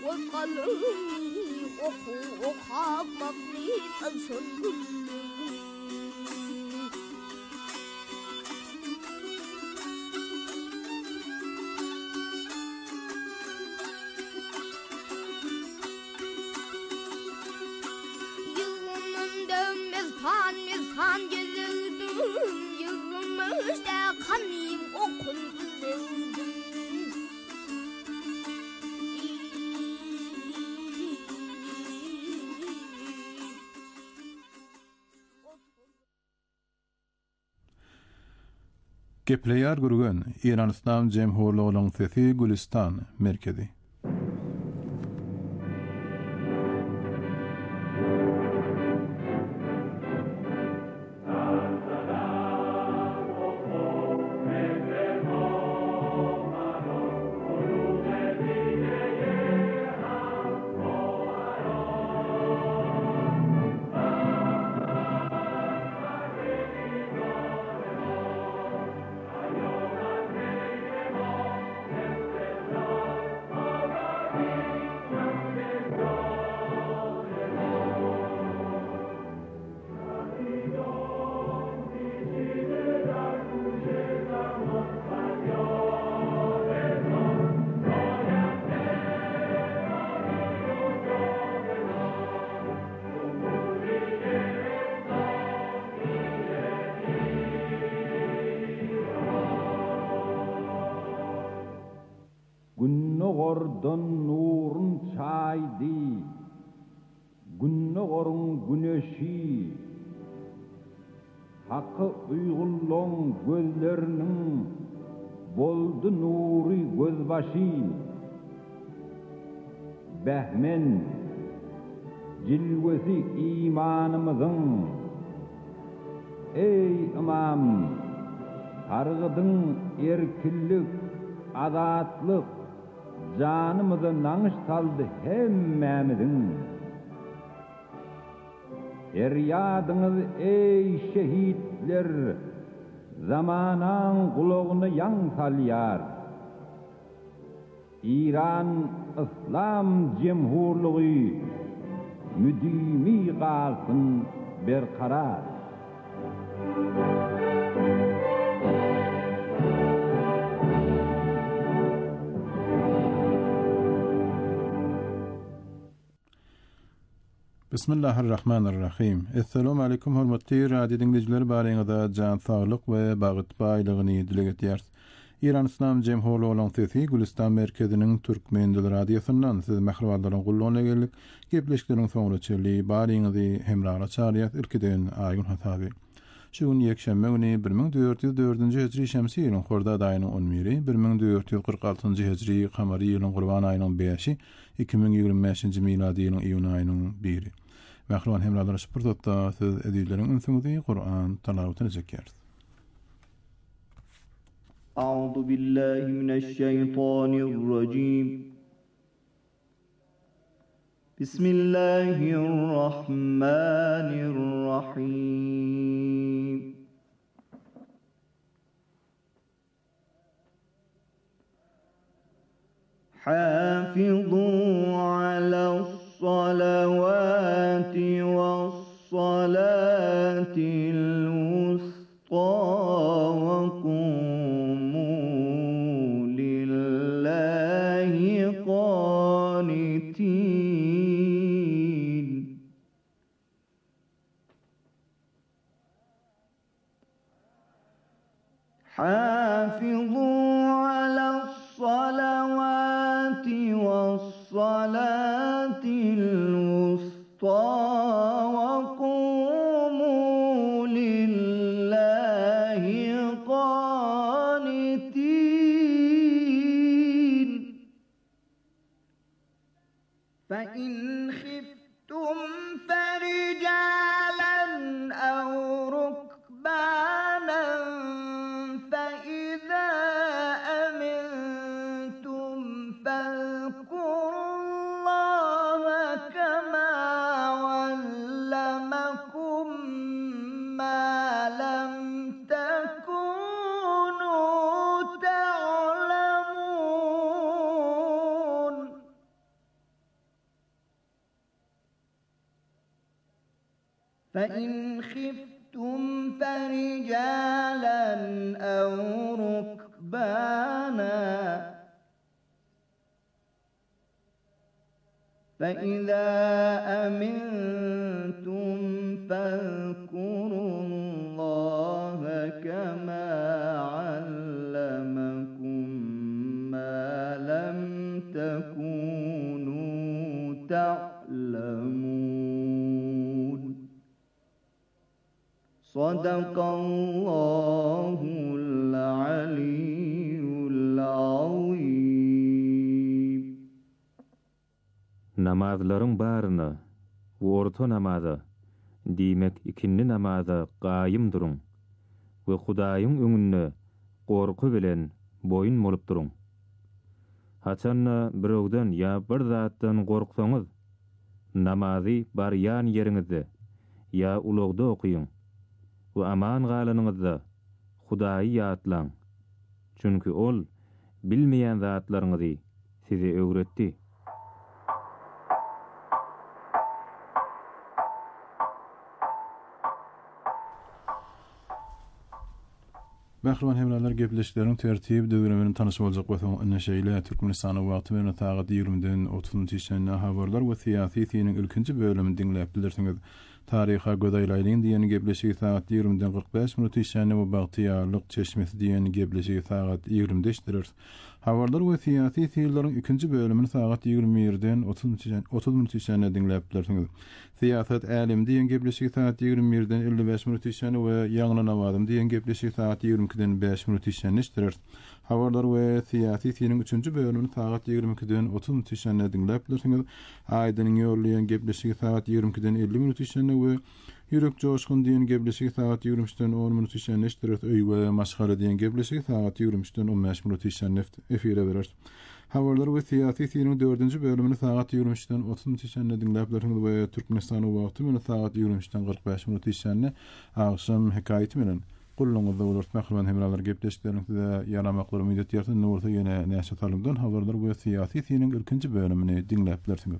والقلم وخاف مقليد أنسل Nizhan gezildim, yığılmışta kanayım okun bilirdim. Gepleýär gürgen Iranistan Jemhurlygynyň sesi Gülistan merkezi. Günnogordan nurun çaydı, günnogorun güneşi, hakkı uygulluğun gözlerinin boldu nuri gözbaşı, behmen cilvesi imanımızın, ey imam, targıdın erkillik, adatlık, canımızı nanış saldı hemmemizin. Feryadınız ey şehitler, zamanan kulağını yan salyar. İran İslam Cemhurluğu müdimi kalsın berkarar. Bismillahirrahmanirrahim. Assalamu alaykum hormatly radio dinleyijiler, baryňyza jan saglyk we bagyt baýlygyny dile getýäris. İran İslam Jemhurlygynyň sesi Gülistan merkeziniň türkmen dili radiosundan siz mehribandlaryň gullanyna geldik. Gepleşikleriň soňraçyly baryňyzy hemrara çarýat irkiden aýyn hasaby. Şu gün ýekşembe güni 1404-nji hijri şemsi ýylyň Hordad aýynyň 11-i, 1446-njy hijri kamary ýylyň Gurban aýynyň 5-i, 2025-nji miladi ýylyň iýun aýynyň 1-i. Mehriban hemralar şupurdatda siz edýleriň ünsüňizi Qur'an talawat edýäris. A'udhu billahi mineşşeytanirracim. Bismillahirrahmanirrahim. Hafizû alâ's-salawâti was-salâtil wustâ ve qûmû lillahi qânitin. Hafizû alâ's-salawâti was-salâtil wustâ ve qûmû lillahi qânitin. فَإِنْ خِفْتُمْ فَرِجَالًا أَوْ رُكْبَانًا فَإِذَا أَمِنْتُمْ فَاذْكُرُوا اللَّهَ كَمَا عَلَّمَكُمْ مَا لَمْ تَكُونُوا تَعْلَمُونَ. فإن خفتم فرجالا أو ركبانا فإذا أمنتم فاذكروا الله كما علمكم ما لم تكونوا تعلمون صدق الله العلي العظيم. Namazların barını, orta namazı, diýmek ikinni namaza gaýym durun we Hudaýyň öňünde gorku bilen boyun bolup durun. Haçanna birowden ýa bir zatdan gorksaňyz, namazy barýan ýeriňizde ýa ulugda okuýun we aman galanyňyzda Hudaýy ýatlaň. Çünki ol bilmeýän zatlaryňyzy size öwretdi. Bahraman hemralar gepleşiklerin tertib döwremini tanışyp boljak bolsak, ene şeýle Türkmenistanyň wagty bilen taýgat 20-den 30-njy ýylyna habarlar we syýasy tiýiniň ilkinji bölümini dinläp bilirsiňiz. Taryha gödaýlaýlyň diýeni gepleşigi saat 20-den 45 minut ýylyna we bagtyýarlyk çeşmesi diýeni gepleşigi saat 20-de işdirir. Habarlar we syýasy tiýillerin ikinji bölümini saat 21-den 30 minut ýylyna dinläp bilirsiňiz. Siýasat älim diýen gepleşigi saat 21-den 55 minut ýylyna we ýaňyna nawazym diýen gepleşigi saat 22-den 5 minut ýylyna işdirir. Habarlar we syýasy tiýiniň 3-nji bölümini saat 22-den 30 minut ýylyna dinläp bilirsiňiz. Aýdynyň ýollaýan gepleşigi saat 22-den 50 minut ýylyna we Ýürek joşkun diýen gepleşigi saat 23-den 10 minut ýylyna işdirir. Öý we maşgara diýen gepleşigi saat 23-den 15 minut ýylyna efire berer. Habarlar we syýasy tiýiniň 4-nji bölümini saat 23-den 30 minut ýylyna dinläp bilirsiňiz we Türkmenistanyň wagty bilen saat 23-den 45 minut ýylyna agşam hekaýeti bilen Gulluňyzda bolar. Bahraman hemralar gepleşikleriniňizde ýaramaklary müddet ýartan nurda ýene näşe talymdan habarlar we syýasy tiýiniň ilkinji bölümini dinläp bilirsiňiz.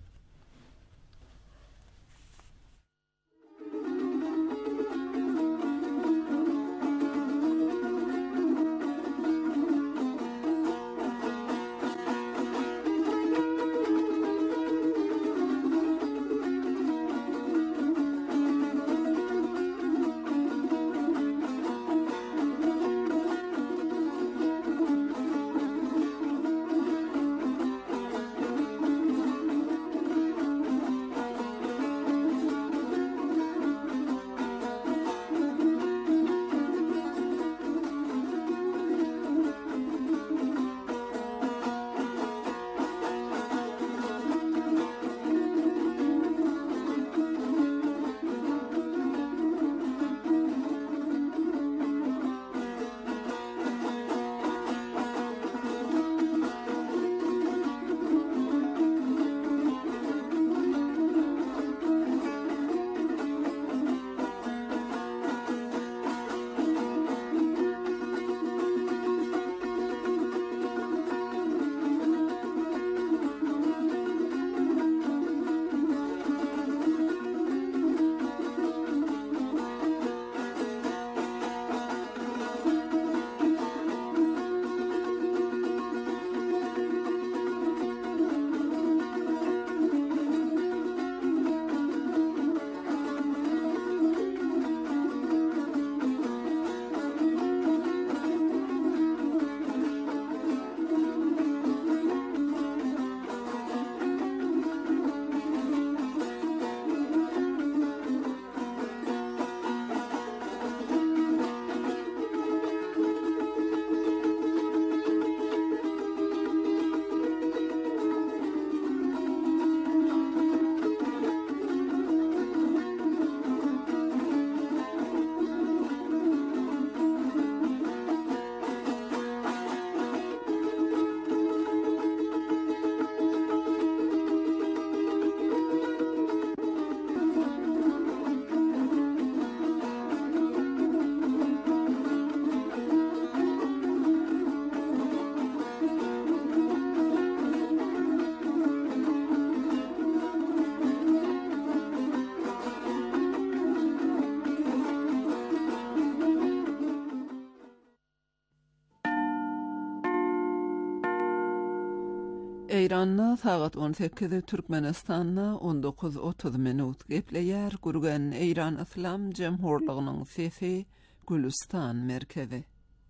Eyranna saat 18'de Türkmenistanna 19:30 minut gepleýär gurgan Eyran Islam Jemhurlygynyň sesi Gülistan merkezi.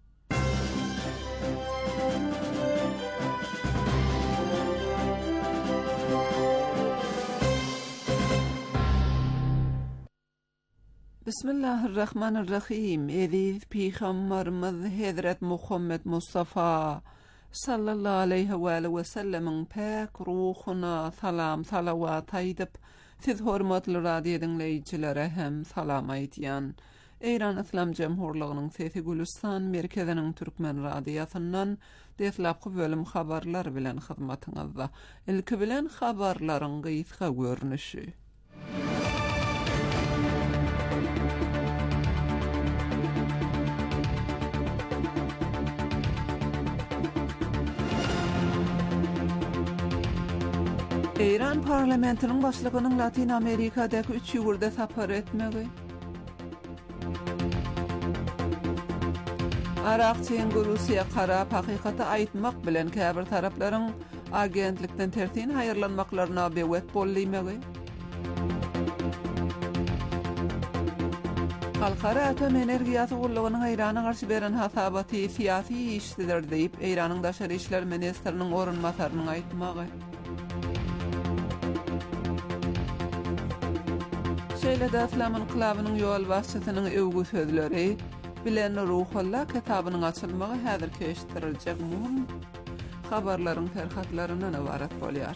Bismillahirrahmanirrahim. Ediz Peygamberimiz Hazret Muhammed Mustafa sallallahu aleyhi ve sellemin pek ruhuna salam salavat aýdyp, siz hormatly radio dinleýijilere hem salam aýdýan. Eyran Islam Jemhurlygynyň sesi Gülistan merkeziniň türkmen radiosundan deslapky bölüm habarlar bilen hyzmatyňyzda. Ilki bilen habarlaryň gysga görnüşi. Eyran parlamentinin başlygynyň Latin Amerikadaky 3 ýurda sapar etmegi. Araqçyň Russiýa qarap hakykaty aýtmak bilen käbir taraplaryň agentlikden tertin haýyrlanmaklaryna bewet bollymegi. Halkara atom energiýasy gurulugynyň Eýrana garşy beren hasabaty syýasy işler diýip Eýranyň daşary işler ministriniň orunmasarynyň aýtmagy. Şeýle-de İslam inqilabynyň ýol başçysynyň öwgü sözleri bilen Ruhullah kitabynyň açylmagy häzir keşdiriljek muhim habarlaryň terhatlaryna ibaret bolýar.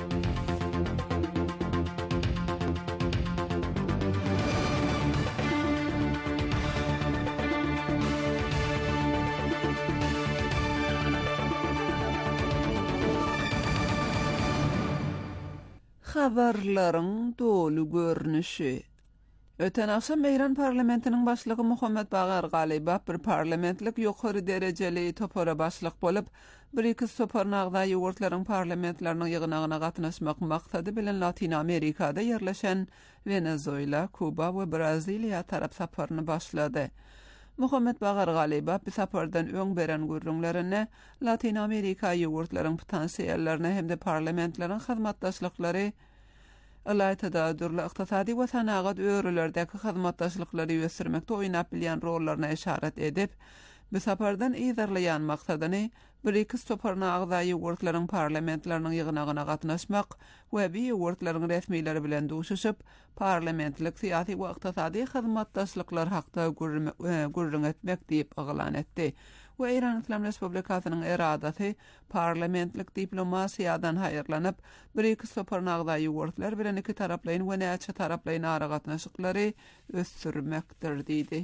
Habarlaryň dolu görnüşi. Öten akşam Eyran parlamentiniň başlygy Muhammed Bagar Galibap bir parlamentlik ýokary derejeli topara başlyk bolup, bir-iki soparnagda ýurtlaryň parlamentlarynyň ýygynagyna gatnaşmak maksady bilen Latin Amerikada ýerleşen Venezuela, Kuba we Braziliýa tarap saparyny başlady. Muhammed Bagar Galibap bu sapardan öň beren gurrunlaryny Latin Amerika ýurtlaryň potensiýallaryny hem de parlamentlaryň hyzmatdaşlyklary alaytada durly ykdysady we sanagat öýrelerdäki hyzmatdaşlyklary ýösürmekde oýnap bilýän rollaryna işaret edip, bu sapardan ýerleýän maksadyny bir-iki soparnagda ýurtlaryň parlamentlarynyň ýygynagyna gatnaşmak we bu ýurtlaryň resmiýleri bilen duşuşyp, parlamentlik syýasy we ykdysady hyzmatdaşlyklar hakda gurrun etmek diýip aglan etdi. We Eyran Islam Respublikasynyň eradasy parlamentlik diplomasiýadan haýyrlanyp, bir-iki soparnagda ýurtlar bilen iki taraplaryň we näçe taraplaryň ara gatnaşyklary ösürmekdir diýdi.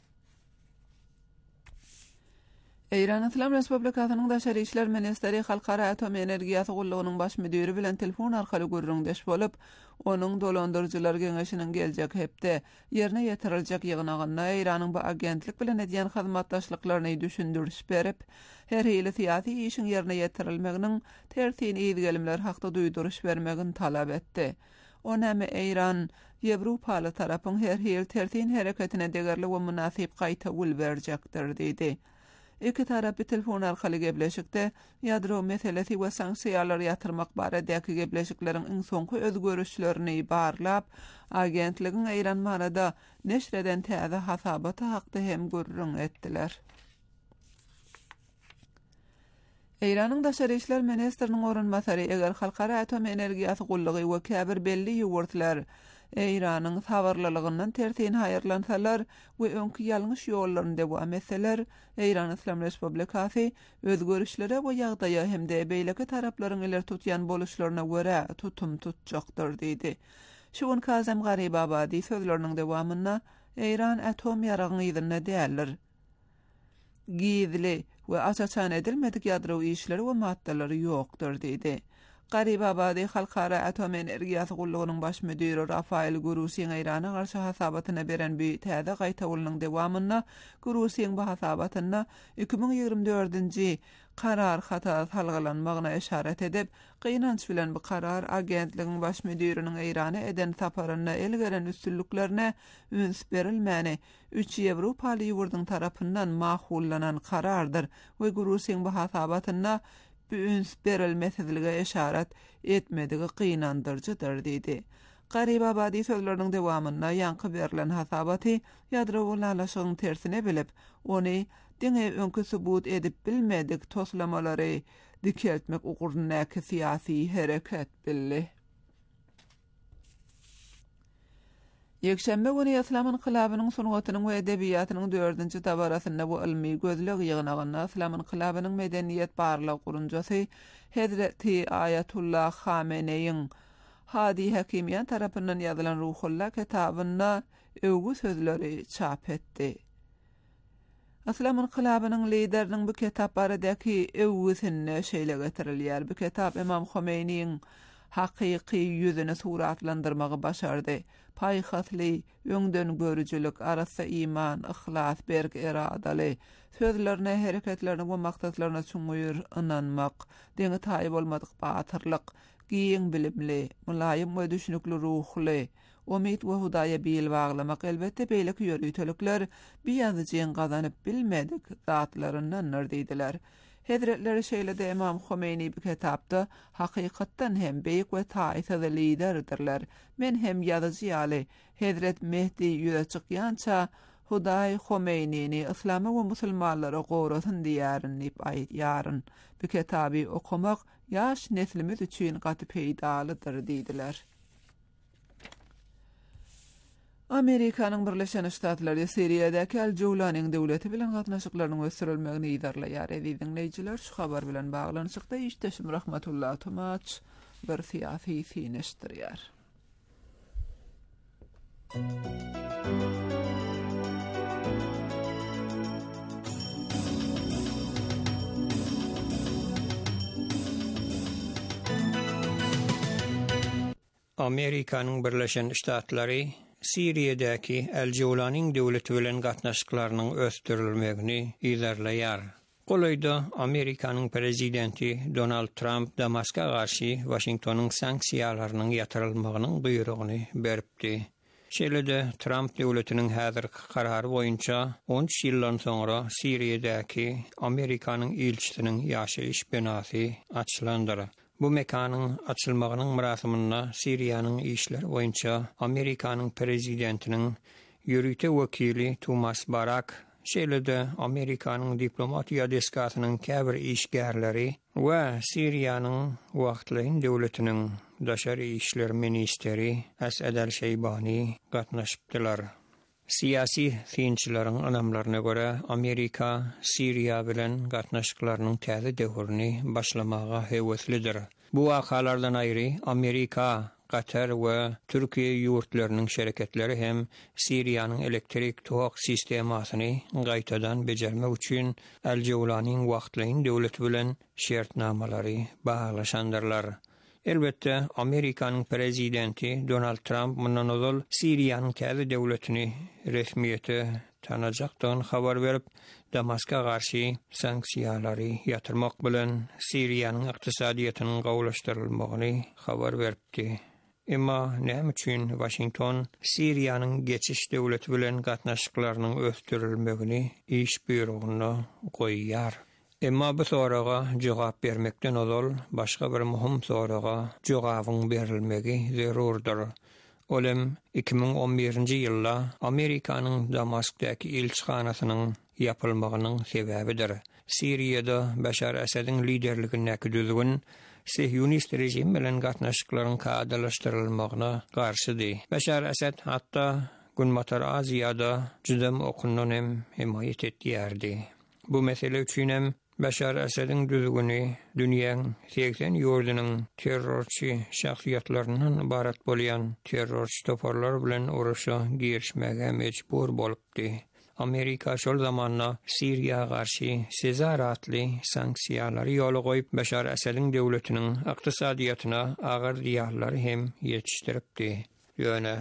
Eyran Islam Respublikasynyň daşary işler ministeri Halkara Atom Energiýasy gurulugynyň baş müdiri bilen telefon arkaly gurrundaş bolup, onuň dolandyrjylar geňeşiniň geljek hepde ýerine ýetiriljek ýygynagyna Eýranyň bu agentlik bilen edýän hyzmatdaşlyklaryny düşündürüş berip, her hili syýasy işiň ýerine ýetirilmeginiň tertini ýetgelimler hakda duýduruş bermegini talap etdi. Onamy Eýran Ýewropaly tarapyň her hili tertin hereketine degerli we munasyp gaýta ul berjekdir diýdi. İki tarap bir telefon arkaly gepleşikde ýadro meselesi we sanksiýalar ýatyrmak baradäki gepleşikleriň iň soňky özgörüşlerini barlap, agentligiň Eýran marada neşreden täze hasabaty hakda hem gurrun etdiler. Eýranyň daşary işler ministriniň orunmasary eger halkara atom energiýasy gullugy we käbir belli ýurtlar Eýranyň sawarlylygyndan tertin haýyrlansalar we öňki ýalňyş ýollaryny dewam etseler, Eýran Islam Respublikasy özgörüşlere we ýagdaýa hem de beýleki taraplaryň iler tutýan boluşlaryna görä tutum tutjakdyr diýdi. Şuň Kazem Garibabadi sözleriniň dewamyna Eýran atom ýaragyny däller. Gizli we açaçan edilmedik ýadro işleri we maddalary ýokdur diýdi. Garibabadi Halkara Atom Energiýasy gurulugynyň baş müdiri Rafael Gurusiň Eýrana garşy hasabatyna beren bir täze gaýtawylynyň dewamyna Gurusiň bu hasabatyna 2024-nji karar hata salgylanmagyna işaret edip, gynanç bilen bu karar agentligiň baş müdiriniň Eýrana eden saparyna elgeren üstünlüklerine üns berilmäni 3 Ýewropaly ýurduň tarapyndan mahullanan karardyr we Gurusiň bu hasabatyna büns berilmesizlige işaret etmedigi qynandyrjydyr diýdi. Garibabadi sözleriniň dewamynda ýanky berilen hasabaty ýadro ulalaşygyň tersine bilip, ony diňe öňkü subut edip bilmedik toslamalary dikeltmek ugurundaky syýasy hereket bildi. Ýekşembe güni İslam inqilabynyň sunugatynyň we edebiýatynyň 4-nji tabarasyna bu ilmi gözleg ýygnagyna İslam inqilabynyň medeniýet barlyk gurunjasy Hazreti Ayatullah Khameneiň Hadi Hakimiýan tarapyndan ýazylan Ruhullah kitabynda öwgü sözleri çap etdi. İslam inqilabynyň lideriniň bu kitap baradaky öwgüsine şeýle getirilýär. Bu kitap Imam Khomeiniň hakyky ýüzüni suratlandyrmagy başardy. Paýhatly, öňden görüjülük, arasy iman, ihlas, berk iradaly, sözlerine, hereketlerine we maksatlaryna çuňuyur inanmak, deňe taýyp bolmadyk batyrlyk, giň bilimli, mulaýym we düşünükli ruhly, umyt we Hudaýa bil baglamak elbetde beýle ýörüýtelikler biýazyjyň gazanyp bilmedik zatlaryndan diýdiler. Hedretleri şeýle-de Imam Khomeini bu kitapda hakykatdan hem beýik we taýsy liderdirler. Men hem ýazyjy ýaly Hedret Mehdi ýüze çykýança Hudaý Khomeini'ni İslam we musulmanlara gowratyn diýärynip aýtýaryn. Bu kitaby okumak ýaş neslimiz üçin gaty peýdalydyr diýdiler. Amerikanyň Birleşen Ştatları Siriýadaky Al-Jawlanyň döwleti bilen gatnaşyklarynyň ösürilmegini ýerleýär. Dinleýijiler, şu habar bilen baglanyşykda Işteşim Rahmatullah Tomaç bir syýasy finestirýär. Amerikanyň Birleşen Ştatlary Siriýadaky Al-Jawlanyň döwleti bilen gatnaşyklarynyň ösdürilmegini ýerleýär. Golaýda Amerikanyň prezidenti Donald Trump Damaska garşy Washingtonyň sanksiýalarynyň ýatyrylmagynyň buyrugyny beripdi. Şeýle-de Trump döwletiniň häzirki karary boýunça 13 ýyldan soňra Siriýadaky Amerikanyň elçisiniň ýaşaýyş binasy açylandyr. Bu mekanyň açylmagynyň murasymy Siriýanyň işleri boýunça Amerikanyň prezidentiniň ýürüýte wekili Thomas Barak, şeýle-de Amerikanyň diplomatiýa deskatynyň käbir işgärleri we Siriýanyň wagtlyň döwletiniň daşary işler ministeri Asad al-Şeybani gatnaşypdylar. Siyasi finçilerin anamlarına göre Amerika, Siriya bilen gatnaşyklarynyň täze döwrüni başlamaga heweslidir. Bu wakalardan aýry Amerika, Katar we Türkiýe ýurtlarynyň şereketleri hem Siriýanyň elektrik tok sistemasyny gaýtadan bejermek üçin Al-Jawlanyň wagtlyň döwleti bilen şertnamalary baglaşandyrlar. Elbette Amerikanyň prezidenti Donald Trump mundan ozal Siriýanyň täze döwletini resmiýete tanajakdan habar berip, Damaska garşy sanksiýalary ýatyrmak bilen Siriýanyň ykdysadyýatynyň gowlaşdyrylmagyny habar beripdi. Emma näme üçin Washington Siriýanyň geçiş döwleti bilen gatnaşyklarynyň ösdürilmegini iş buyrugyna goýýar? Emma bu soraga jogap bermekden ozal başga bir muhim soraga jogabyň berilmegi zerurdur. Olem 2011-nji ýylda Amerikanyň Damaskdaky elçixanasynyň ýapylmagynyň sebebidir. Siriýada Bashar Asad'yň liderligindäki düzgün Sihyonist rejim bilen gatnaşyklaryň kadalaşdyrylmagyna garşydy. Bashar Asad hatda Günmatar Aziýada judam okunan hem himayet etýärdi. Bu mesele üçin hem Bashar Asad'yň düzgüni dünýäň 80 ýurdunyň terrorçy şahsiýetleriniň ibarat bolýan terrorçy toparlar bilen uruşa girişmäge mejbur bolupdy. Amerika şol zamanna Siriýa garşy Sezar atly sanksiýalary ýoly goýup Bashar Asad'yň döwletiniň ykdysadyýatyna agyr diýarlary hem ýetişdiripdi. Ýöne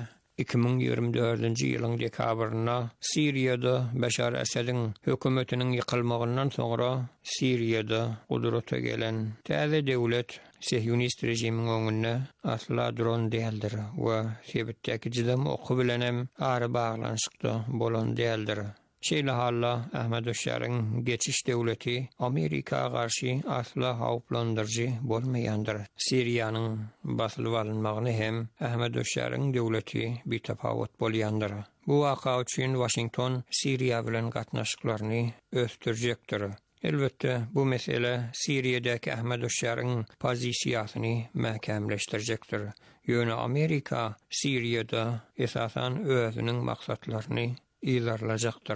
2024-nji ýylyň dekabryna Siriýada Bashar Asad'yň hökümetiniň ýykylmagyndan soňra Siriýada gudrata gelen täze döwlet Sihyonist rejimiň öňünde asla duran däldir we sebitdäki jydam oku bilen hem ary baglanşykda bolan däldir. Şeýle halla Ahmed Öşar'ın geçiş devleti Amerika karşı asla hawplandyrjy bolmaýandyr. Siriýanyň basylyp alynmagyny hem Ahmed Öşar'ın devleti bir tapawut bolýandyr. Bu waka üçin Washington Siriýa bilen gatnaşyklaryny östürjekdir. Elbette bu mesele Siriýadäki Ahmed Öşar'ın pozisiýasyny mäkämleşdirjekdir. Ýöne Amerika Siriýada esasan özüniň maksatlaryny ilerlejakdyr.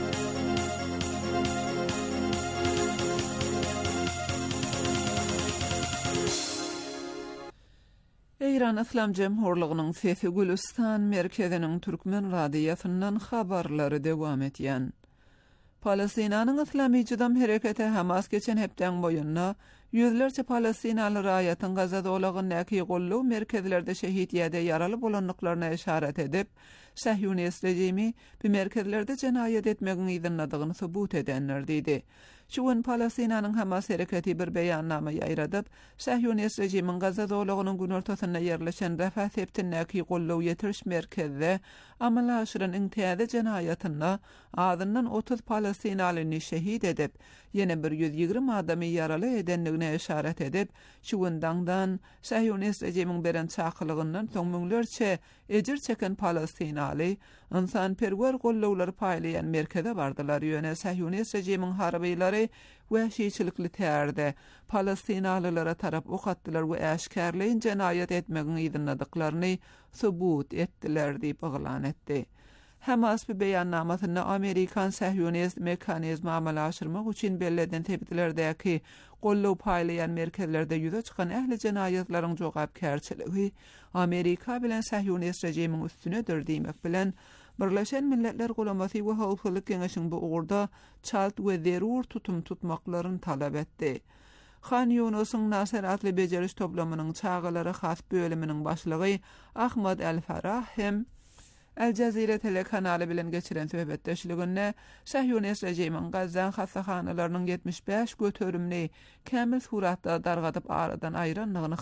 İran İslam Cemhurluğunyň Sesi Gülistan merkeziniň türkmen radiýasyndan habarlary dewam etýän. Palestinanyň Islamy Jydam hereketi Hamas geçen hepden boyunna yüzlerce Palestinaly raýatyň Gaza dolagyny näki golluw merkezlerde şehit ýa-da yaraly bolanlyklaryna işaret edip, Sahyonist rejimi bu merkezlerde jenaýat etmegiň ýygynladygyny subut edenler diýdi. Şu gün Palestinanyň Hamas hereketi bir beýannama ýaýradyp, Sahyonist rejimiň Gaza dolagynyň gün ortasyna ýerleşen Rafah septindäki golluw ýetiriş merkezde amala aşyran intiýada jenaýatyna adyndan 30 Palestinalyny şehit edip, ýene 120 adamy yaraly edenligine işaret edip, şu gündan Sahyonist rejimiň beren çakylygyndan soň müňlerçe ejir çeken Palestinaly insanperwer gollawlary paýlayan merkeze bardylar. Ýöne Sahyonist rejimiň harbiýlary wähşiçilikli täze Palestinalylara tarap ok atdylar we äşkärleýin jenaýat etmegiň ýygynladyklaryny subut etdiler diýip ýalan etdi. Hamas bir beýannamasyna Amerikan Sahyonist mekanizmi amala aşyrmak üçin belleden tepkilerdäki golluw paýlayan merkezlerde ýüze çykan ähli jenaýatlaryň jogapkärçiligi Amerika bilen Sahyonist rejimiň üstünedir diýmek bilen Birleşen Milletler Gulamasy we Howpsuzlyk Keňeşiň bu ugurda çalt we zerur tutum tutmaklaryny talap etdi. Khan Yunusyň Nasser adly bejeriş toplamynyň çağalary has bölüminiň başlygy Ahmad El-Farah hem El Jazeera telekanaly bilen geçiren söhbetdeşliginde Sahyonist rejimiň Gazza hassahanalarının 75 götürümni kämil suratda dargatyp aradan aýranlygyny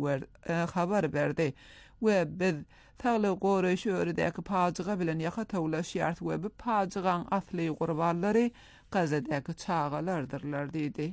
habar berdi we biz tagly goraş öredäki paçyga bilen ýaka tawlaşýar we bu paçygaň asly gurballary Gazzadäki çağalardyrlar diýdi.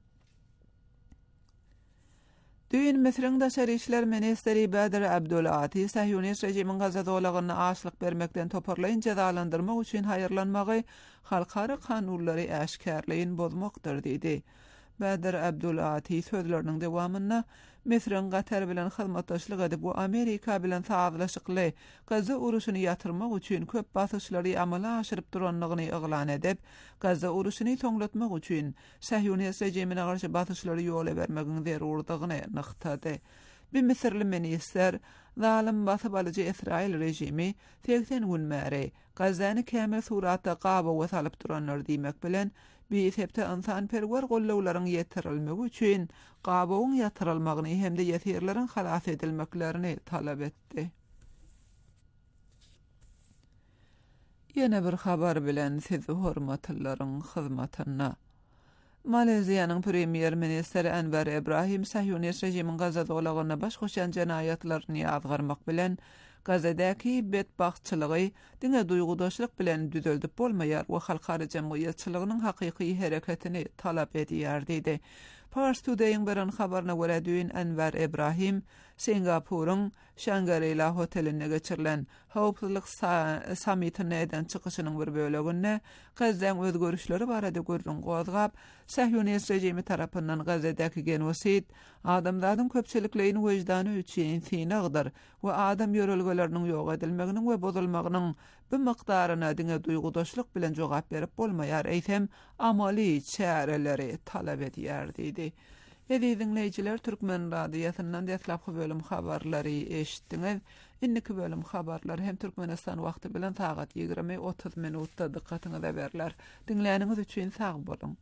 Düýün Misriň Daşary işler ministeri Bader Abdulati Sahyonist rejimiň Gaza dolagyny aşlyk bermekden toparlaýyn jazalandyrmak üçin haýyrlanmagy halkara kanunlary äşkärleýin bozmakdyr diýdi. Bader Abdulati sözleriniň dewamynda Misriň Gatar bilen hyzmatdaşlyk edip bu Amerika bilen sazlaşykly Gaza uruşyny ýatyrmak üçin köp basyşlary amala aşyryp duranlygyny ýaglan edip, Gaza uruşyny soňlatmak üçin Sahyonist rejimine garşy basyşlary ýola bermegiň zerurlygyny nyktady. Bir Misirli minister zalim basyp alyjy Israil rejimi 80 gün märe Gazany kämil suratda gaba we salyp duranlar diýmek bilen bir septe insanperwer gollawlaryň ýetirilmegi üçin gabawyň ýatyrylmagyny hemde ýetirlerin halas edilmeklerini talap etdi. Ýene bir habar bilen sizi hormatlaryň hyzmatyna. Maleziýanyň premier ministeri Enver Ibrahim Sahyonist rejimiň Gaza dolagyna baş goşan jenaýatlaryny ýazgarmak bilen Gazadäki bedbahtçylygy diňe duýgudaşlyk bilen düzeldip bolmaýar we halkara jemgyýetçiligiň hakyky hereketini talap edýär diýdi. Pars Today'ın beren habarına göre düğün Enver Ibrahim, Singapur'un Shangri-La hotelinde geçirilen Hawpsuzlyk sammitine eden çıkışının bir bölügünde Gazzaň öz görüşleri barada görüşün gozgap, Sahyonist rejimi tarapyndan Gazzadäki genosit, adamlaryň köpçilikliğini wejdany üçin sinagdyr we adam ýörelgeleriniň ýok edilmeginiň we bozulmagynyň bu mykdaryna diňe duýgudaşlyk bilen jogap berip bolmaýar, eýsem amali çäreleri talap edýär diýdi. Dinleyijiler, Türkmen radiýasyndan däslapky bölüm habarlary eşitdiňiz. Indiki bölüm habarlar hem Türkmenistan wagty bilen saat 20:30 minutda dikkatyňize berler. Dinleýäniňiz üçin sag bolun.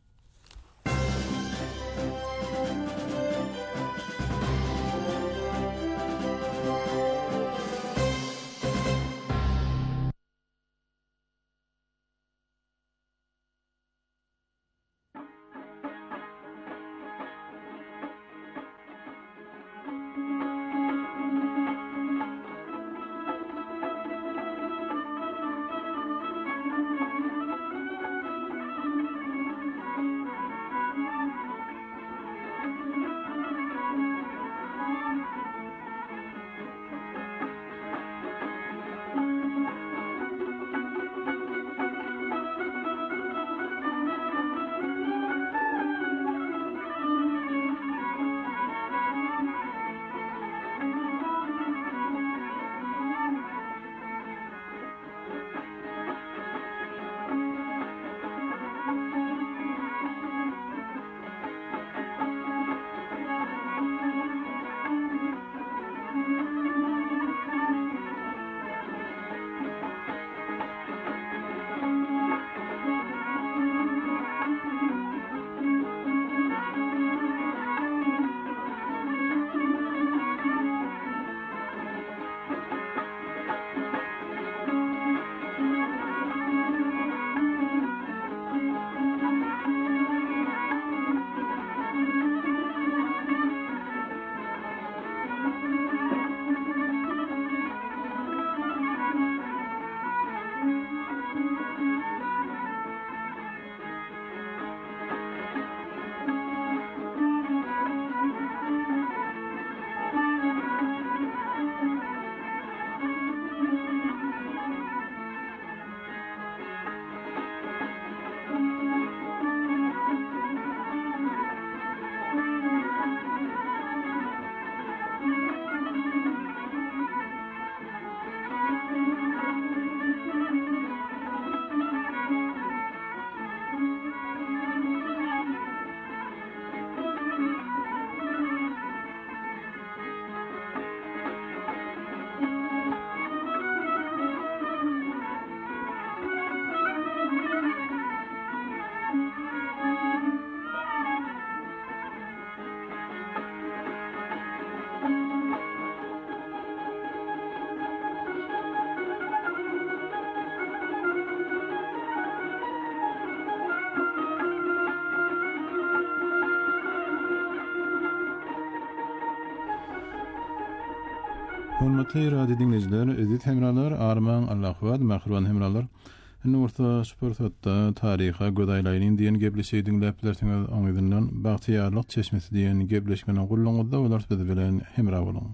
Hürmetli radio dinleyiciler, aziz hemralar, arman Allah'vad, mahruan hemralar. Nurta sportda tariha godaylaryň diýen gepleşigi dinläplersiňiz, oňyzyndan bagtiyarlyk çeşmesi diýen gepleşmeni gulluňyzda bolar bilen hemra boluň.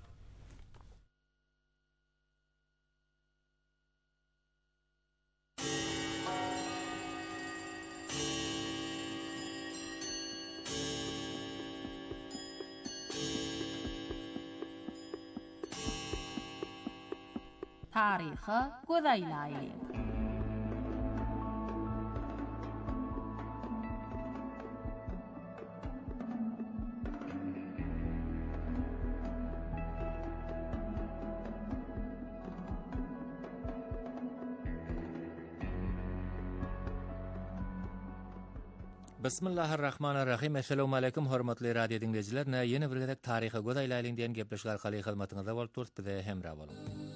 Tarihi godaylaryň. Bismillahirrahmanirrahim. Assalamu alaykum hormatly radio dinleyijiler. Ýene bir gezek taryhy godaylaryň diýen gepleşler arkaly hyzmatyňyzda bolup turýar, bize hemra boluň.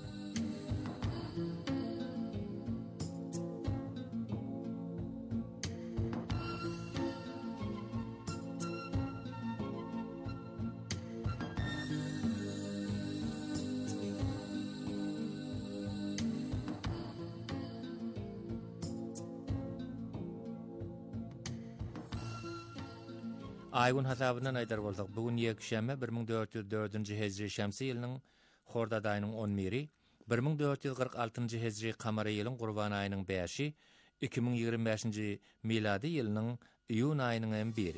Aýgun hasabyna aýdar bolsak, bugun ýekşäme 1404-nji hejri şämsi ýylynyň Horda daýynyň 11-i, 1446-njy hejri kamary ýylyň Gurban aýynyň 5-i, 2025-nji miladi ýylynyň iýun aýynyň 1-i.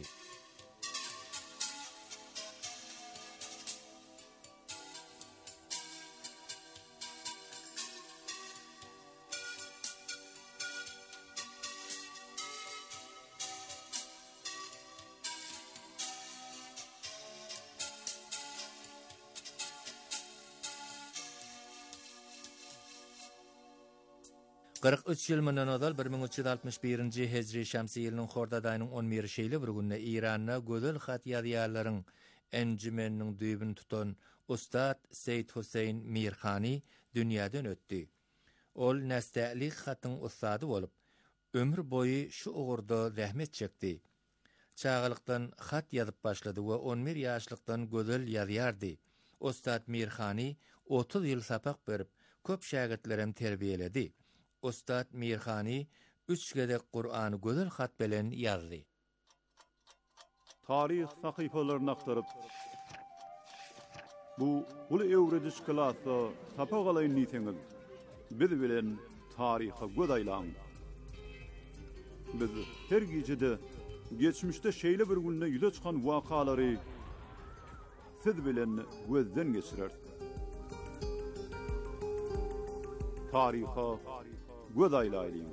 Qırq 3 ýyl mundan ozal 1361-nji hejri şämsi ýylynyň Horda daýynyň 11 şeýle bir günde Iranda gözel hat ýazýarlaryň enjimeniň düýbüni tutan Ustad Seýid Huseyn Mirhani dünýäden ötdi. Ol nästälik hatyň ustady bolup, ömür boyu şu ugurda zähmet çekdi. Çağalykdan hat ýazyp başlady we 11 ýaşlykdan gözel ýazýardy. Ustad Mirhani 30 ýyl sapak berip, köp şägirdlerem terbiýeledi. Ustad Mirhani 3 gedek Qur'any gözel hat bilen ýazdy. Tarih sahypalaryny aktaryp bu ulu ewrediş kılasa tapagalayın niýetiňiz biz bilen tariha godaýlaň. Biz her gecede geçmişde şeýle bir günde ýüze çykan wakalary siz bilen gözden geçirer. Tariha godaýlaryň.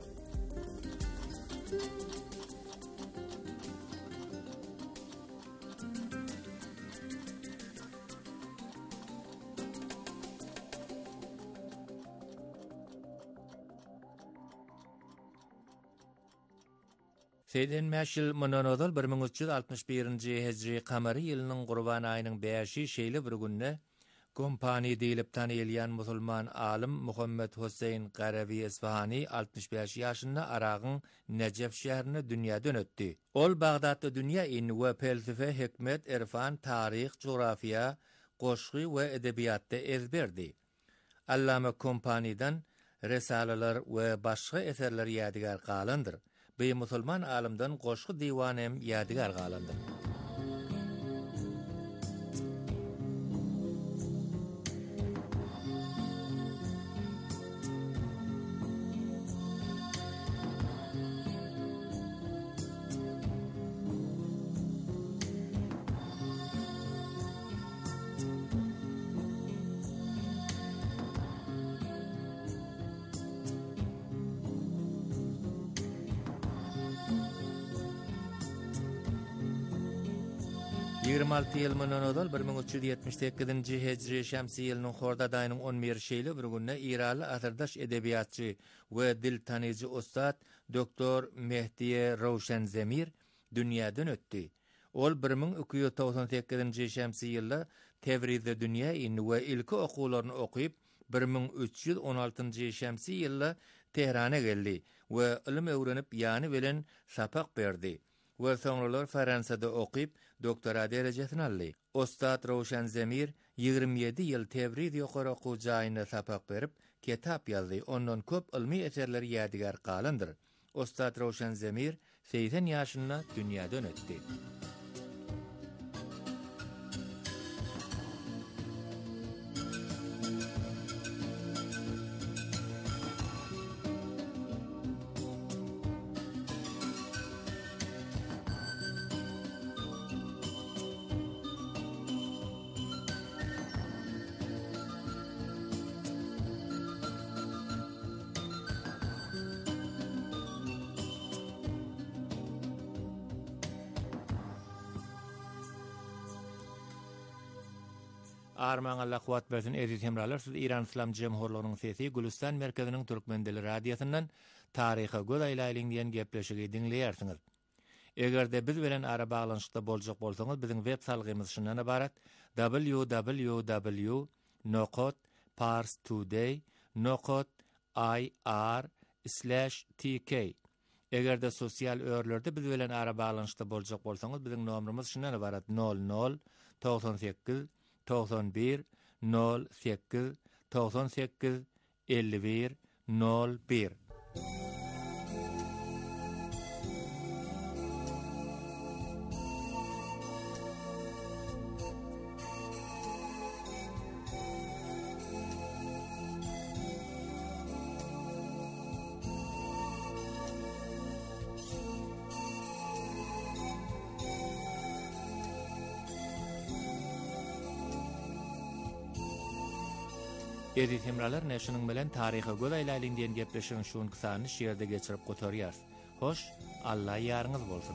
Seýden mäşil mundan ozal 1361-nji hejri kamary ýylynyň Gurban aýynyň 5-i şeýle bir günde kompani diýilip tanylýan musulman alim Muhammed Huseyn Garavi Isfahani 65 ýaşynda Aragyň Nejef şäherine dünýäden ötdi. Ol Bagdatda dünýä ilmi we felsefe, hikmet, irfan, taryh, jografiýa, goşgy we edebiýatda ezberdi. Allama kompanidan resalalar we başga eserler ýadigar galandyr. Bu musulman alimdan goşgy diwan hem ýadigar galandyr. Ýygrmalty ýyl mundan ozal 1378-nji hejri şämsi ýylynyň Horda daýynyň 11 şeýle bir günde Iraly asyrdaş edebiýatçy we dil tanyjy ustad doktor Mehdiye Rawşan Zemir dünýäden ötdi. Ol 1298-nji şämsi ýylda Tevrizde dünýä ilmi we ilki okularyny okuyup 1316-njy şämsi ýylda Tehrana geldi we ilim öwrenip ýany bilen sapak berdi. we soňralar Fransada okyp doktora derejesini aldy. Ostat Rawşan Zemir 27 ýyl Tebrid ýokary okuw jaýyna sapak berip kitap ýazdy. Ondan köp ilmi eserleri ýadigar galandyr. Ostat Rawşan Zemir 80 ýaşynda dünýäden ötdi. Arman Allah kuwat bersin edit hemralar siz İran İslam Cemhurluğunyň sesi Gülistan merkeziniň Türkmen dili radiosyndan taryha godaýlaýlyň diýen gepleşigi dinleýärsiňiz. Egerde biz bilen ara baglanyşda boljak bolsaňyz biziň web salgymyz şundan ibarat www.parstoday.ir/tk. Egerde sosial örlerde biz bilen ara baglanyşda boljak bolsaňyz biziň nomerimiz şundan ibarat 00 98 91 08 98 51 01. Edit hemralar näşiniň bilen taryha godaýlaýlyň diýen gepleşigiň şuň kysany şeýerde geçirip gotarýar. Hoş, Allah ýaryňyz bolsun.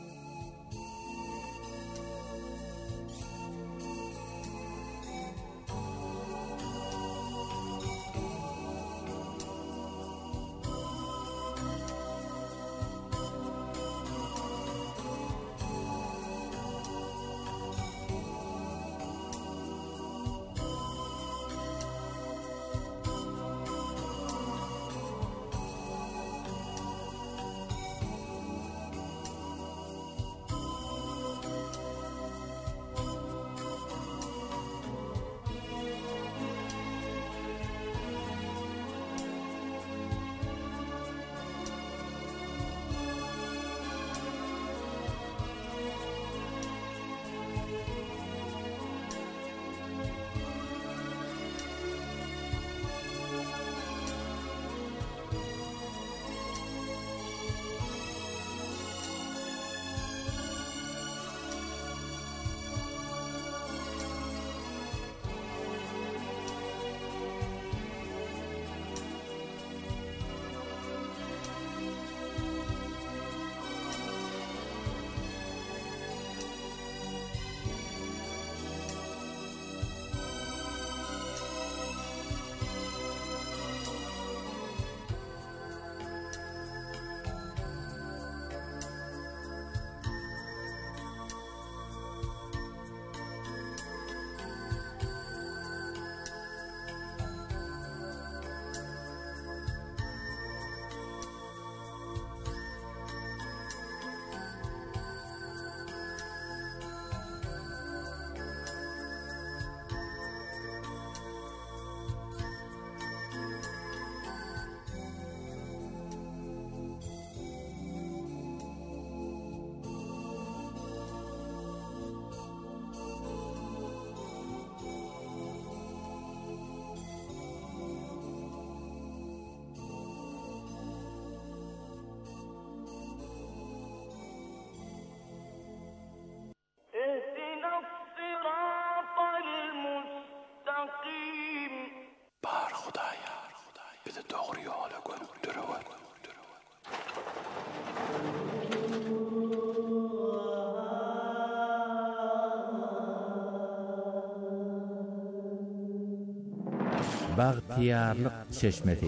Bagtiyarlyk çeşmesi.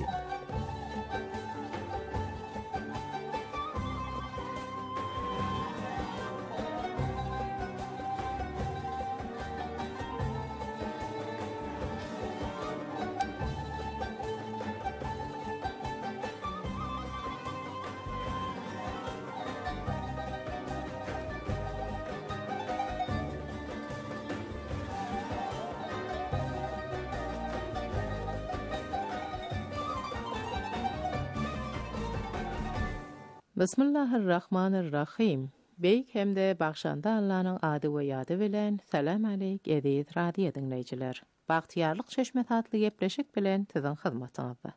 Bismillahirrahmanirrahim. Beyk hem de bagşanda Allah'ın adı ve yadı bilen salam aleyk edit radio dinleyiciler. Bahtiyarlık çeşme tatlı gepleşik bilen tizin hizmetinizde.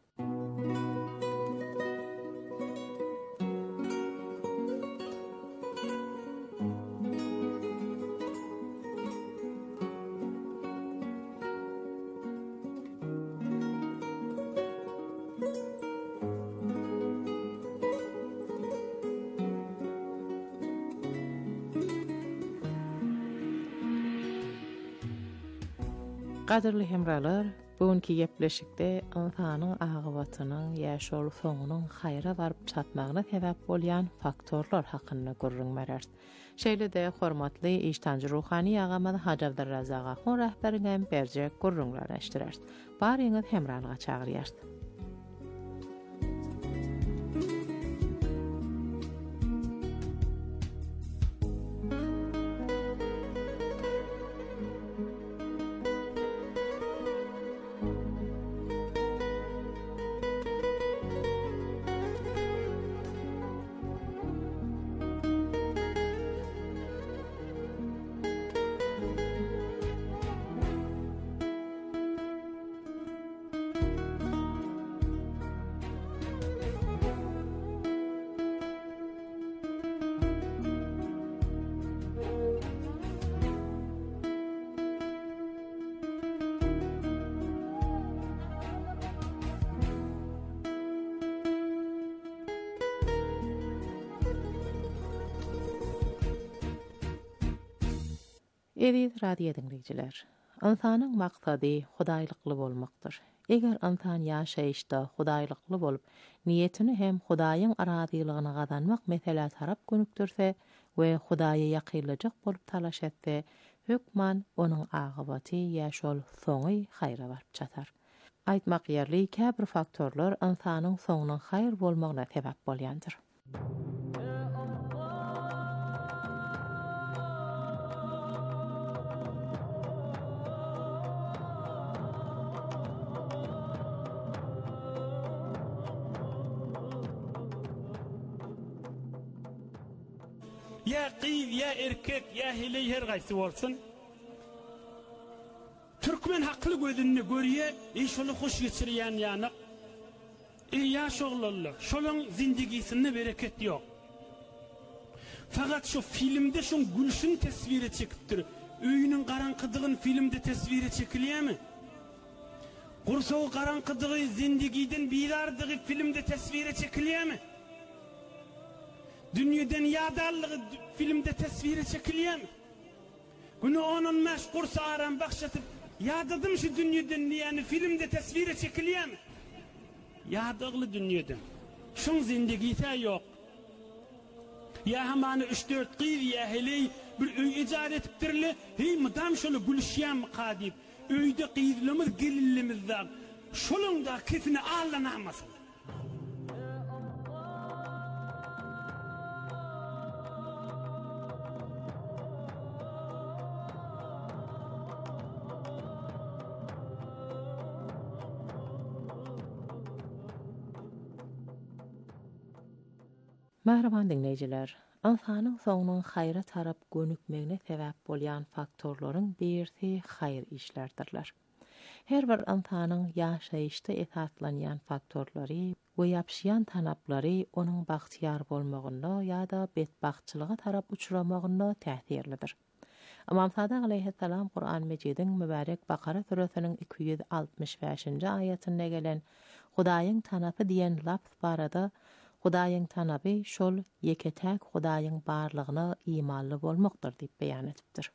Qadirli hemralar, bugünkü gepleşikde insanyň agybatynyň ýaşaly soňunyň haýra baryp çatmagyna sebäp bolýan faktorlar hakynda gurrunmarar. Şeýle-de hormatly iştanjy ruhany agamad Hacı Abdurrazak Ahun rahberiňem berjek gurrunlar eşdirer. Baryňyz hemralyga çagyrýar. Edit radio dinleyiciler. İnsanyň maksady hudaýlykly bolmakdyr. Eger insan ýaşaýyşda hudaýlykly bolup, niýetini hem Hudaýyň aradylygyna gazanmak mesele tarap gönükdirse we Hudaýa ýakynlajak bolup talaş etse, hökman onuň agybaty ýaşol soňy haýra baryp çatar. Aýtmak ýerli käbir faktorlar insanyň soňunyň haýır bolmagyna sebäp bolýandyr. Ya kıyıv, ya erkek, ya hele her gaysi olsun. Türkmen haklı gözünü görüye, şunu hoş geçiriyen yanık. Yaş oğlanlar, şolun zindigisinde bereket yok. Fakat şu filmde şun gülüşün tesviri çekiptir. Öýünün garankıdığın filmde tesviri çekiliyor mi? Kursoğu garankıdığı zindigiden bilardığı filmde tesviri çekiliyor mi? Dünyadan yadallığı filmde tesviri çekiliyor mu? Günü onun meşgursa aram bakşatıp yadadım şu dünyadan yani filmde tesviri çekiliyor mu? Yadağlı dünyadan. Şun zindigite yok. Ya hemen 3-4 kıyır ya hele bir öy icar etiptirli. Hey mıdam şunu gülüşyen mi kadip? Öyde kıyırlımız gelillimizden. Şunun da kefini ağlanamasın. Merhaban dinleyiciler. Insanyň soňunyň haýra tarap gönükmegine sebäp bolýan faktorlaryň birisi haýır işlerdirler. Her bir insanyň ýaşaýyşda esaslanýan faktorlary we ýapşýan tanaplary onuň bagtyar bolmagyna ýa-da betbagtçylyga tarap uçuramagyna täsirlidir. Imam Sadak aleyhissalam Kur'an Mecidin mübarek Bakara suresiniň 265-nji aýatynda gelen Hudaýyň tanapy diýen lafz barada Hudaýyň tanapy şol ýeketäk Hudaýyň barlygyna imanly bolmakdyr diýip beýan etipdir.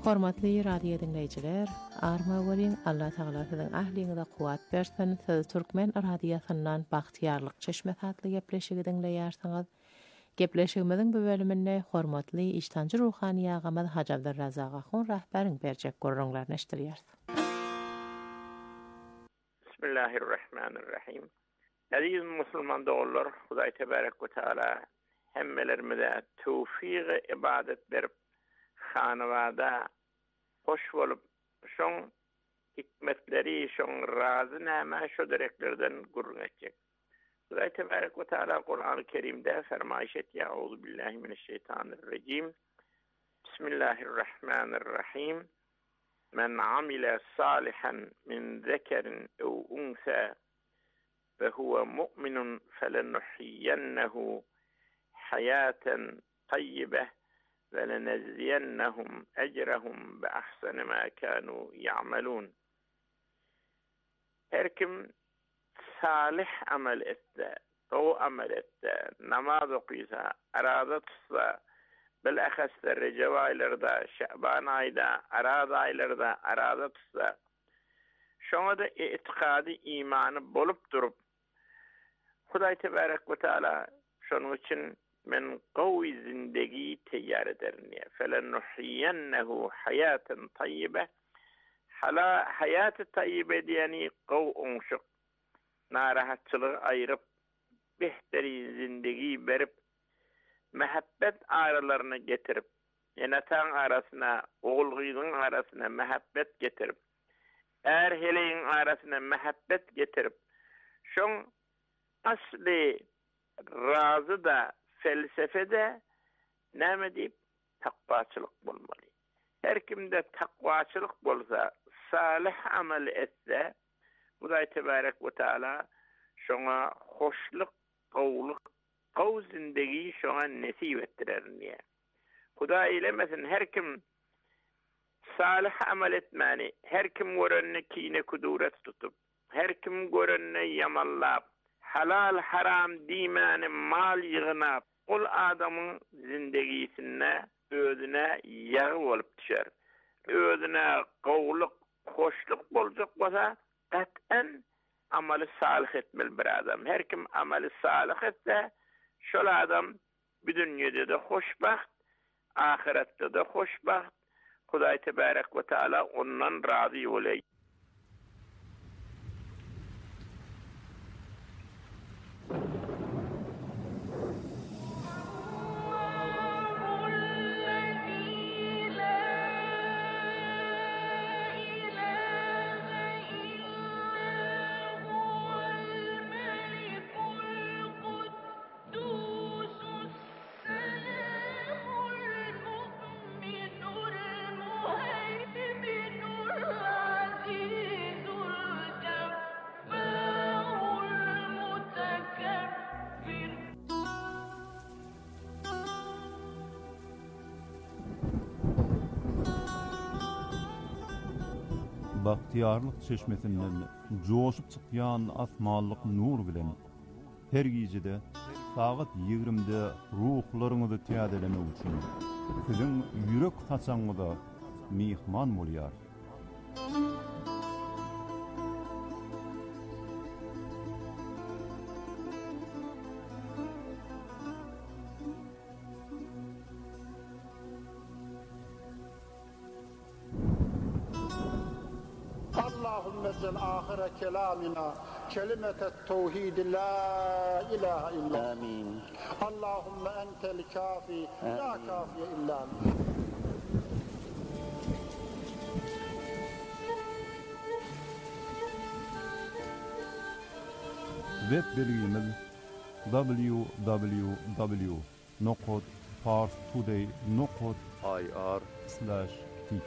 Hormatly radio dinleyijiler, arma bolyň Allah Taalasynyň ahliňe kuwat bersin. Siz Türkmen radiosundan Bagtyarlyk Çeşme hatly gepleşigi dinleýärsiňiz. Gepleşigimiziň bu bölüminde hormatly iştanjy ruhani ýagamyz Haji Abdurrazak Ahun rahberiň berjek görüňlerini eşdirýäris. Bismillahirrahmanirrahim. Aziz Müslüman dolar, Hudaý tebarek ve taala hemmelerimize tawfiq ibadet berip hanawada hoş bolup şoň hikmetleri, şoň razy näme şo direklerden gurrun etjek. Hudaý tebarek ve taala Kur'an-ı Kerimde fermaýş etýär: "Euzu billahi mineşşeytanirracim. Bismillahirrahmanirrahim. Men amile salihan min zekerin ev unsa ve huve mu'minun felenuhyiyennehu hayaten tayyibeh ve leneziyennehum ecrehum bi ahsani ma kanu ya'malun." Her kim salih amel etse, o amel etse, namaz okuysa, arada tutsa, bilahassa Recep aylarda, Şaban ayda, arad aylarda arada tutsa, şoňa da itikady imany bolup durup, Hudaý tebarek we taala şonuň üçin men gowy zindegi teýýar ederni. Felenuhyiyennehu hayaten tayyibeh. Hayat-ı tayyibe diýeni gow oňşuk, narahatçylygy aýryp, behteri zindegi berip, mehabbet aralarına getirip, enatan arasına, oğulgıydın arasına mehabbet getirip, erheleyin arasına mehabbet getirip, şoň asli razı da felsefede näme diýip takwaçylyk bolmaly. Her kimde takwaçylyk bolsa, salih amel etse, Hudaý tebarek we taala şoňa hoşluk, gowy zindegi şoňa nesip etdirerni. Hudaý eylemesin, her kim salih amel etmäni, her kim görenne kine kuduret tutup, her kim görenne yamallap, halal haram diýmäni mal ýygnap, ol adamyň zindegisine özüne ýagy bolup düşer. Özüne gowluk, hoşluk boljak bolsa, gat'an amali salih etmeli bir adam. Her kim amali salih etse, şol adam bu dünýede de hoşbaht, ahirette de hoşbaht. Hudaý tebarek ve taala ondan razy bolýar. Bagtyarlyk çeşmesinden joşup çykýan asmanlyk nur bilen her gijede saat 20-de ruhlaryňyzy täzelemek üçin siziň ýürek taçaňyza mihman bolýar. اللهم اجعل آخر كلامنا كلمة التوحيد لا إله إلا آمين. اللهم أنت الكافي لا كافي إلا أنت. Web belgimiz www.parstoday.ir/tk.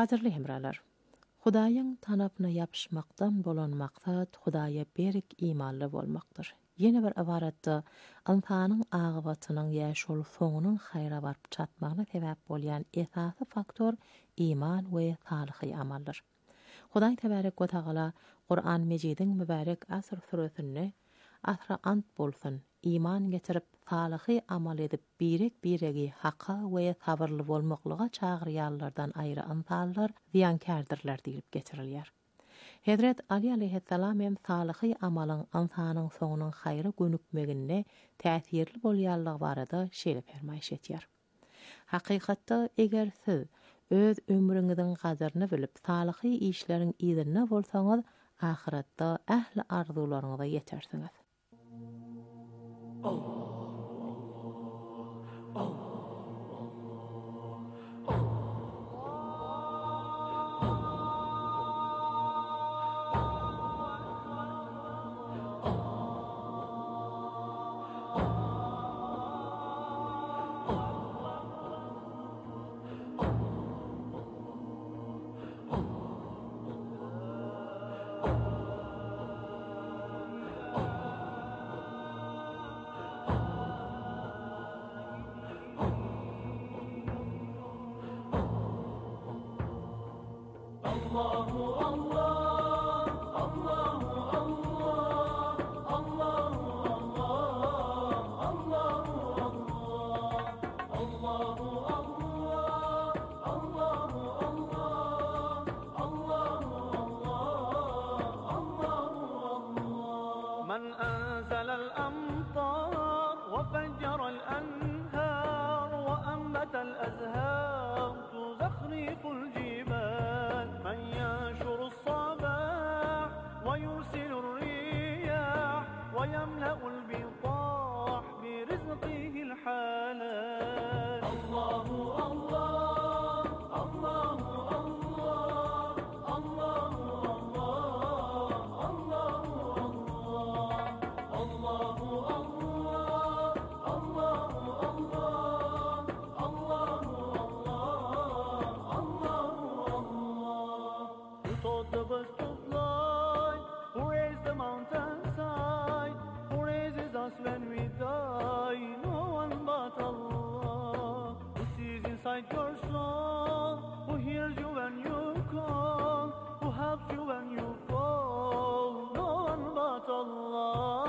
Hazırly hemralar. Hudaýyň tanapyna ýapyşmakdan bolan maksat Hudaýa berik imanly bolmakdyr. Ýene bir ibaratda insanyň agybatynyň ýaşul soňunyň haýra baryp çatmagyna sebäp bolýan esasy faktor iman we salyhy amallar. Hudaý tebarek we taala Qur'an Mejidin mübarek Asr suresinde asra ant bolsun, iman getirip salyhy amal edip biregi hakka we sabırly bolmaklyga çagyrýarlardan aýry insanlar ziýankardylar diýip getirilýär. Hazrat Ali aleyhissalam hem salyhy amalyň insanyň soňunyň haýry gönükmeginde täsirli bolýanlygy barada şeýle fermaýş etýär. Hakykatda eger siz öz ömrüňiziň gadyryny bilip salyhy işleriň ýerine bolsaňyz, ahiratda ähli arzularyňyza ýetersiňiz. من أنزل الأمطار وفجر الأنهار وأنبت الأزهار تزخرف الجبال من ينشر الصباح ويرسل الرياح ويملأ البطاح برزقه الحلال الله الله الله الله الله when we die, no one but Allah, who sees inside your soul, who hears you when you call, who helps you when you fall, no one but Allah.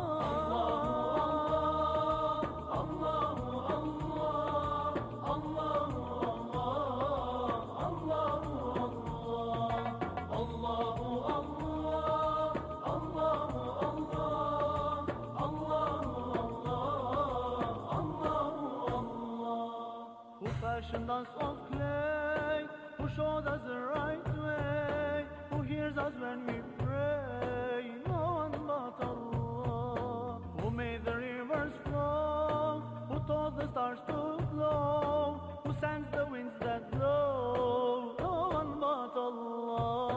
Fashioned us of clay, who showed us the right way, who hears us when we pray, no one but Allah, who made the rivers flow, who taught the stars to glow, who sends the winds that blow, no one but Allah.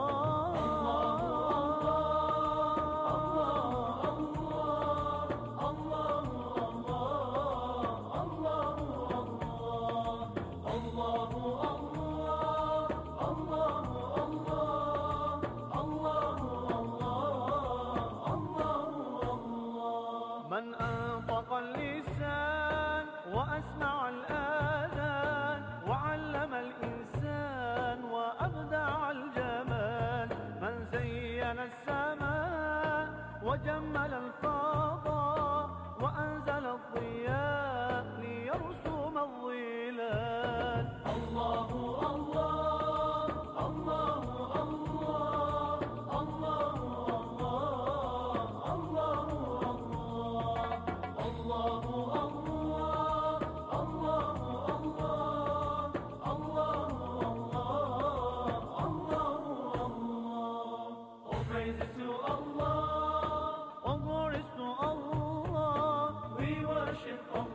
من أنطق اللسان وأسمع الآذان وعلم الإنسان وأبدع الجمال من زين السماء وجمل الفضاء وأنزل الضياء ليرسم الظلال الله الله الله الله الله Allah, all glories to Allah, we worship Allah.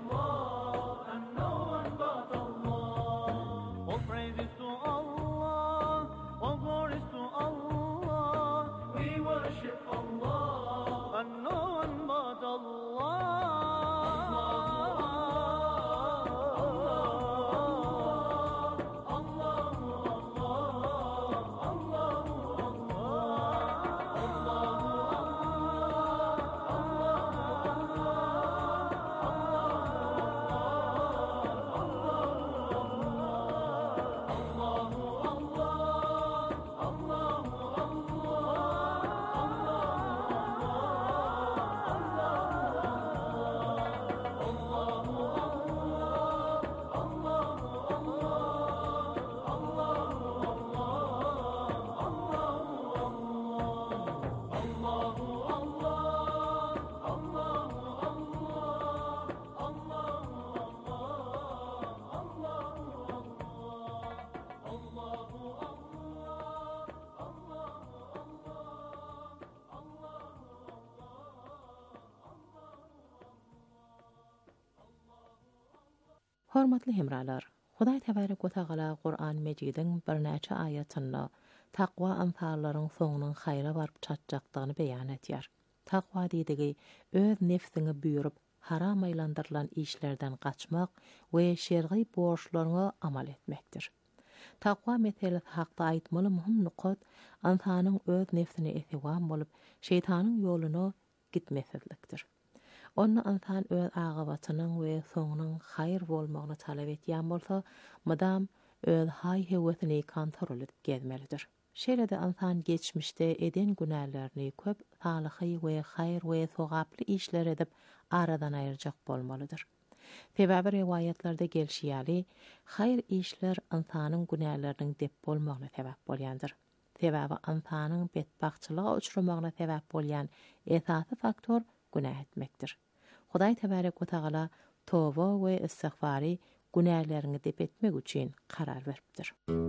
Hormatly hemralar, Hudaý tebarek we taala Qur'an Mejidin bir näçe ayatynda taqwa amsallaryň soňunyň haýra baryp çatjakdygyny beýan etýär. Taqwa diýdigi öz nefsini büýürüp haram aýlandyrılan işlerden gaçmak we şergy borçlaryna amal etmekdir. Taqwa meselesi haqda aýtmaly muhim nukat insanyň öz nefsini etiwam bolup şeytanyň ýoluna gitmesizlikdir. Onna insan öz agabatynyň we soňunyň haýr bolmagyny talap etýän bolsa, madam öz haý-hewesini kontrol edip gezmelidir. Şeýle-de insan geçmişde eden günälerini köp salyhy we haýr we sowaply işler edip aradan aýyrjak bolmalydyr. Sebäbi riwayatlarda gelşýäli, haýr işler insanyň günäleriniň dep bolmagyna sebäp bolýandyr. Sebäbi insanyň betbagçylyga uçurmagyna sebäp bolýan esasy faktor günah etmekdir. Hudaý tebarek we taala toba we istigfary günälerini dep etmek üçin karar beripdir.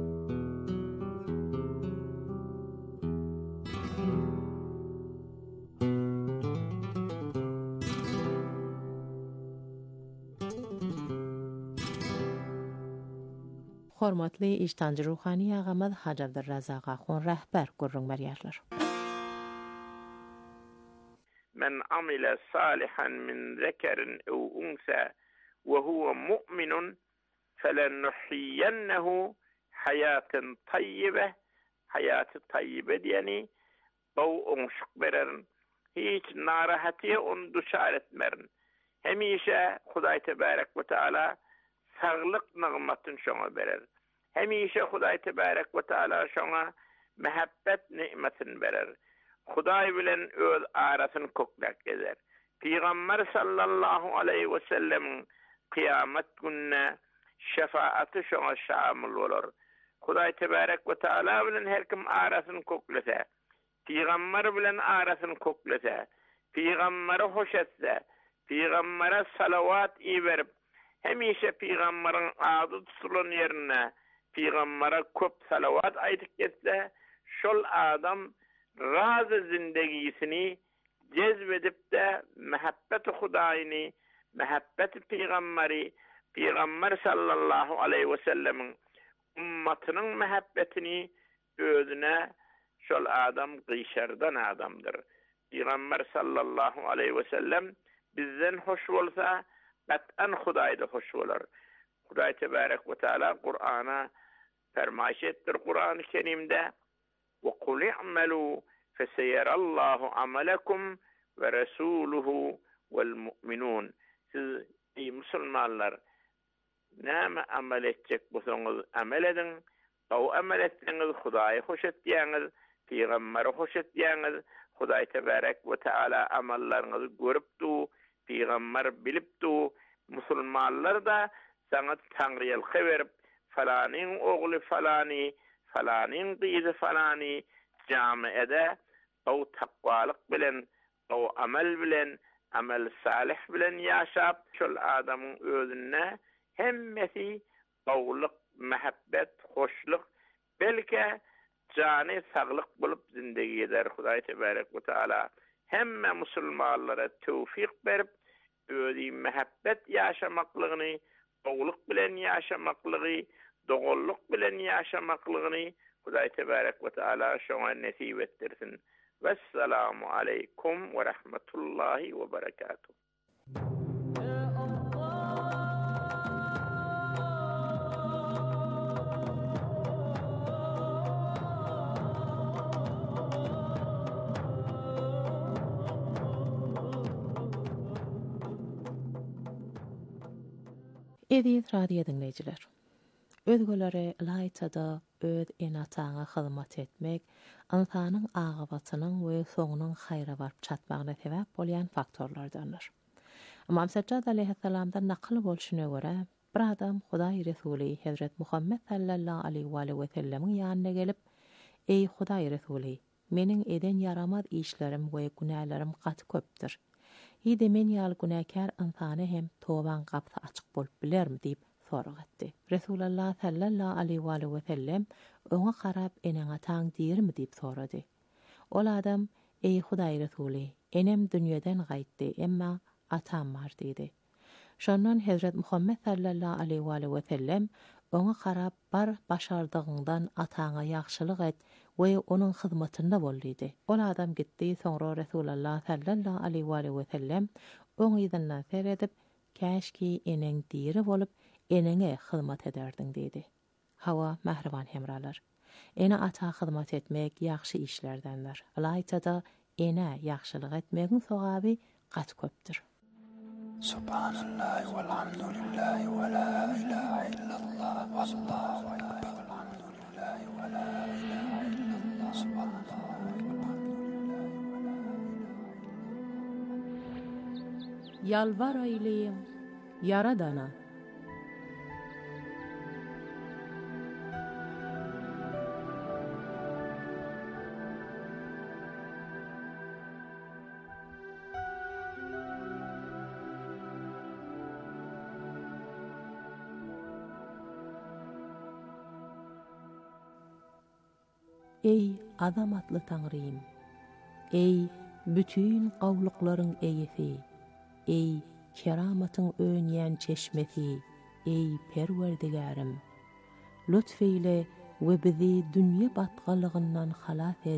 Hormatly iştancı ruhani ağamad Hacı Abdurrazak Axun rəhbər gurrun berýärler. من عمل صالحا من ذكر أو أنثى وهو مؤمن فلنحيينه حياة طيبة حياة طيبة يعني أو أنشق برن هيج نارهتي أن دشارت مرن هميشه خدای تبارك وتعالى sağlık nığmatın şoňa berer. Hemişe Hudaý tebarek we taala şoňa mehabbet nimetini berer. Hudaý bilen öz arasyny koklak gezer. Peygamber sallallahu aleyhi ve sellem kıyamet gününe şefaati şoňa şamil bolar. Hudaý tebarek we taala bilen her kim arasyny koklasa, Peygamber bilen arasyny koklasa, Peygamberi hoş etse, Peygambere salavat iberip hemişe Peygamberin adı tutulan yerine Peygambere köp salavat aýdyp getse, şol adam razı zindegisini cezbedip de mehabbet-i Hudaýyny, mehabbet-i Peygamberi, Peygamber sallallahu aleyhi ve sellemin ummatynyň mehabbetini özüne şol adam gıyşardan adamdır. Peygamber sallallahu aleyhi ve sellem bizden hoş bolsa qat'an Hudaýda hoş bolar. Hudaý tebarek we taala Qur'ana fermaýş etdir Qur'an-ı Kerimde ve qul i'malu feseyarallahu amalakum ve rasuluhu vel mu'minun. Siz ey musulmanlar näme amel etjek bolsaňyz amel edin. O amel etdiňiz Hudaýy hoş etdiňiz, Peygamberi hoş etdiňiz. Hudaý tebarek we taala amallaryňyzy görüpdi. Peygamber bilipdi, musulmanlar da sana Tanrı'yal verip falanin oğlu falani, falanin qizi falani camiede o takvalık bilen, o amel bilen, amel salih bilen yaşap şol adamın özüne hemmesi qawlyk, mehabbet, hoşluk, belki cani sağlık bulup zindagi eder. Hudaý tebarek we taala hemme musulmanlara tevfik berip özi mehabbet yaşamaklygyny, doguluk bilen yaşamaklygy, dogolluk bilen yaşamaklygyny Hudaý tebarek we taala şoňa nesip etdirsin. Vesselamu aleykum ve rahmetullahi ve berekatuh. Ediyet radio dinleyijiler. Özgölere laýtada öz enataňa hyzmat etmek, insanyň agabatynyň we soňunyň haýra baryp çatmagyna sebäp bolýan faktorlardandyr. Imam Sajjad aleyhissalamdan nakl bolşuna görä, bir adam Hudaý Resuli Hazrat Muhammed sallallahu aleyhi ve sellemiň ýanyna gelip, "Ey Hudaý Resuli, meniň eden yaramaz işlerim we günälerim gat köpdir. Ýa-da men ýaly günäkär insany hem toban gapy açyk bolup bilermi?" diýip sorag etdi. Resulullah sallallahu aleyhi ve sellem oňa garap "Eneň ataň diýermi?" diýip sorady. Ol adam "Ey Hudaý Resuli, enem dünýeden gaýtdy, emma atam bar" diýdi. Şondan Hazrat Muhammed sallallahu aleyhi ve sellem ona qarap bar başardygyňdan ataňa ýagşylyk et we onuň hyzmatynda bol diýdi. Ol adam gitdi, soňra Resulullah sallallahu aleyhi ve sellem oň ýerden seredip, "Käşki eneň diri bolup, eneňe hyzmat ederdiň" diýdi. Hawa mähriban hemralar. Ene ata hyzmat etmek ýaxşy işlerdendir. Alaytada ene ýaxşylyk etmegiň sogaby gat köpdür. Subhanallah walhamdulillah wa la ilaha illallah wallahu akbar walhamdulillah wa la ilaha illallah subhanallah Yalvar eyleyin Yaradana. Ey adamatlı Tanrym, ey bütün gawlyklaryň eýesi, ey keramatyň öňýän çeşmesi, ey Perwerdigarim, lütfeyle we bizi dünýä batgalygyndan halas et.